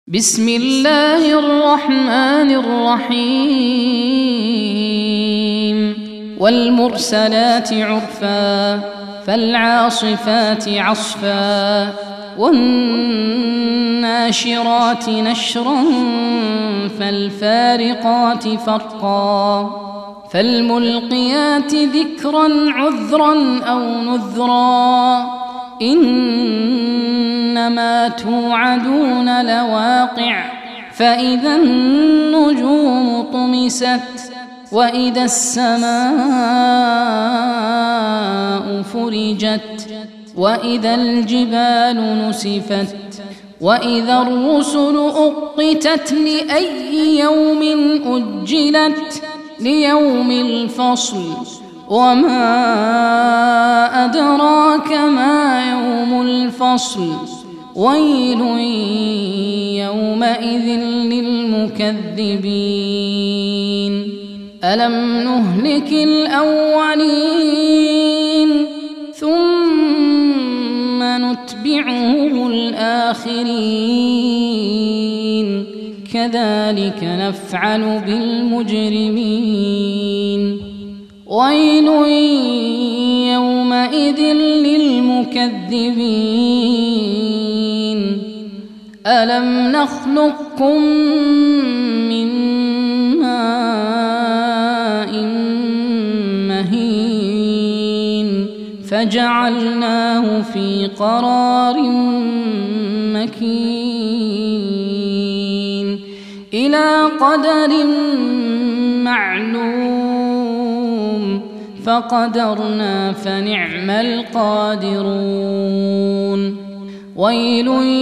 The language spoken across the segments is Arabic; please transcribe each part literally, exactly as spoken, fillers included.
بسم الله الرحمن الرحيم والمرسلات عرفا فالعاصفات عصفا والناشرات نشرا فالفارقات فرقا فالملقيات ذكرا عذرا أو نذرا إنما توعدون لواقع فإذا النجوم طمست وإذا السماء فرجت وإذا الجبال نسفت وإذا الرسل أقتت لأي يوم أجلت ليوم الفصل وما أدراك ما يوم الفصل ويل يومئذ للمكذبين ألم نهلك الأولين ثم نتبعهم الآخرين كذلك نفعل بالمجرمين ويل يومئذ للمكذبين ألم نخلقكم من ماء مهين فجعلناه في قرار مكين إلى قدر معلوم فقدرنا فنعم القادرون ويل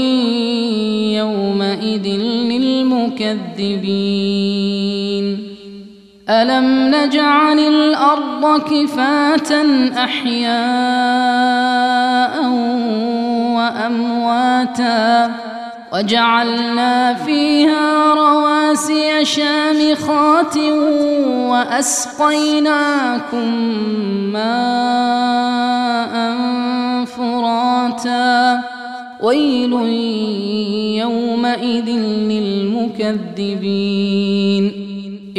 يومئذ للمكذبين ألم نجعل الأرض كفاة أحياء وأمواتا وجعلنا فيها رواسي شامخات وأسقيناكم ماء فراتا ويل يومئذ للمكذبين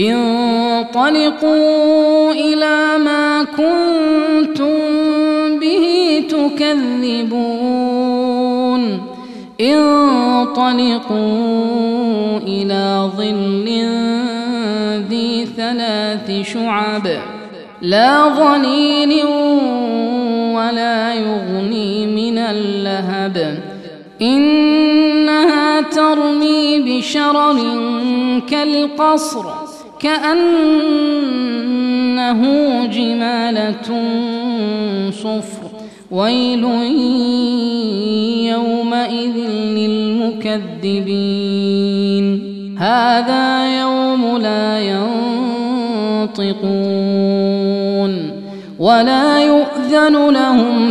انطلقوا إلى ما كنتم به تكذبون انطلقوا إلى ظل ذي ثلاث شعب لا ظليل ولا يغني من اللهب إنها ترمي بشرر كالقصر كأنه جمالة صفر ويل يومئذ للمكذبين هذا يوم لا ينطقون ولا يؤذن لهم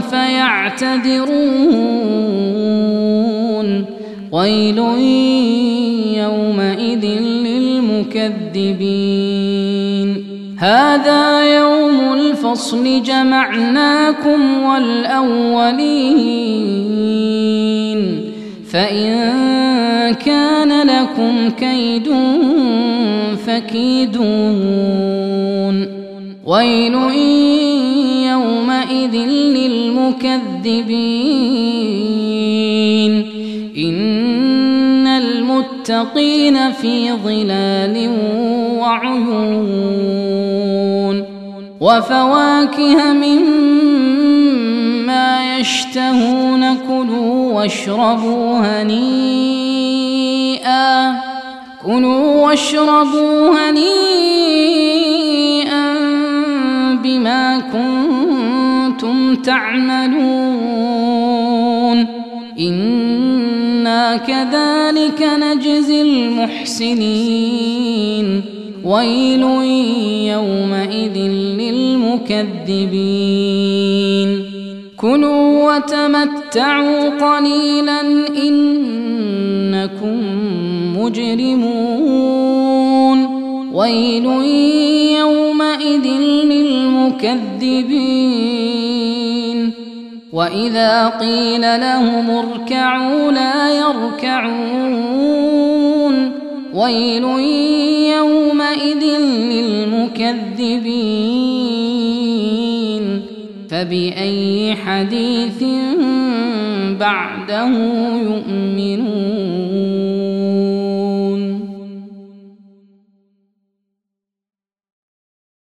فيعتذرون ويل يومئذ للمكذبين هذا يوم الفصل جمعناكم والأولين فإن كان لكم كيد فكيدون ويل يومئذ للمكذبين إن المتقين في ظلال وعيون وفواكه مما يشتهون كلوا واشربوا هنيئا كلوا واشربوا هنيئا بما كنتم تعملون إنا كذلك نجزي المحسنين ويل يومئذ للمكذبين كلوا وتمتعوا قليلا إنكم مجرمون ويل يومئذ للمكذبين وإذا قيل لهم اركعوا لا يركعون ويل يومئذ للمكذبين فبأي حديث بعده يؤمنون